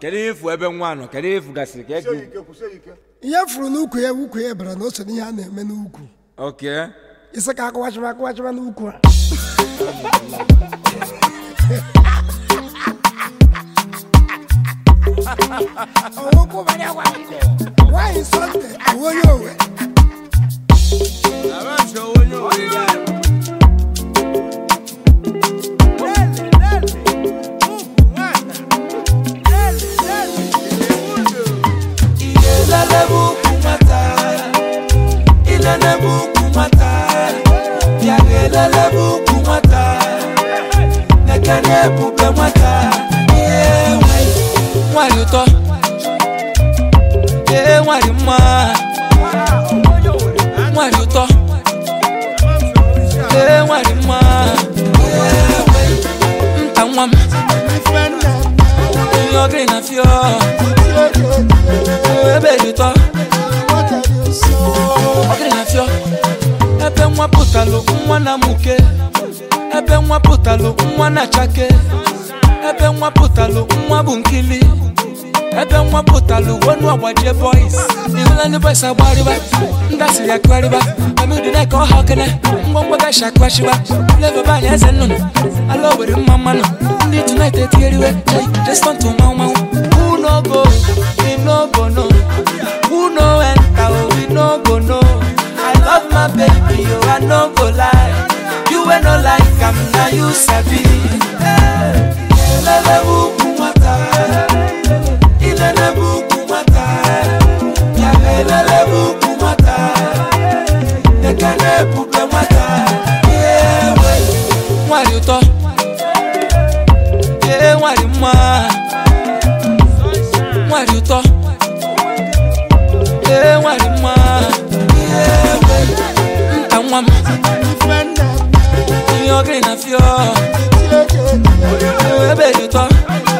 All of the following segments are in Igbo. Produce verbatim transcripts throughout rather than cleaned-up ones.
Kere ifu ebe nwa nọ, kere ifu gasịrị ka ego. Ihe furu n'ukwu ya ukwu ya bara na o so n'ihe a na-eme n'ukwu. Okay. Isi ka akụwachịba akụwachịba n'ukwu a. Owokwu banya kwa. Why is Sunday? Awonye owe. Awansi owonye owe ya. Ilele buku mata, ilele buku mata, ilele buku mata, nekene buku mata. Yeah, why, why you talk? Yeah, why you ma? Why you talk? Yeah, why you ma? Yeah, why? Mtamwam, you're green of your. Ebe you talk. Okay, na fio. Ebe nwa putalo, nwa na muke. Ebe nwa putalo, nwa na chake. Ebe nwa putalo, nwa bunkili. Ebe nwa putalo, wonu agbaje boys. Iwula ni boys agbariba. Ndasi ya kwariba. Ami udi na ko hakene. Ngwongwo ga shakwashiba. Level ba ni eze nunu. Alo were mama no. Ndi tonight etieriwe. Just want to mau mau. Who no go? We no go no. Who no enter? We no go no. I love my baby, yo, I no go lie. You ain't no like I'm now you sabi. Ilele buku mata, ilele buku mata, ilele buku mata, nekane buku mata. Yeah, why? Why you talk? Yeah, why you ma? Why you talk? Yeah, why you ma? Yeah, why? Mtamwam, you're green of your. Ebe you talk.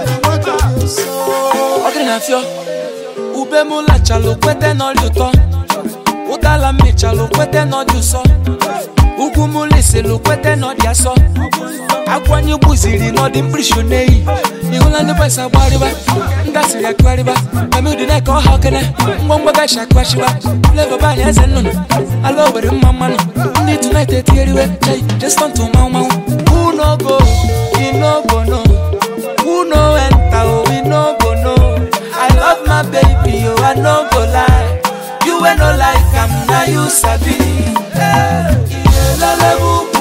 Green of your. Ube mula chalo kwete no luto. Udala mi chalo kwete no duso. Ugu mulise lo kwete no diaso. Akwanyu buziri no dimprishonei. Iwula ni pesa bariba. Ndasi ya kwariba. Ami udi na ko hakene. Ngwongwo ga shakwashiba. Level ba ni eze nunu. Alo were mama no. Ndi tonight etieriwe. Just want to mau mau. Who no go? We no go no. Who no enter? We no go no. I love my baby, yo, I no go lie. You ain't no like I'm now you sabi. Ilele buku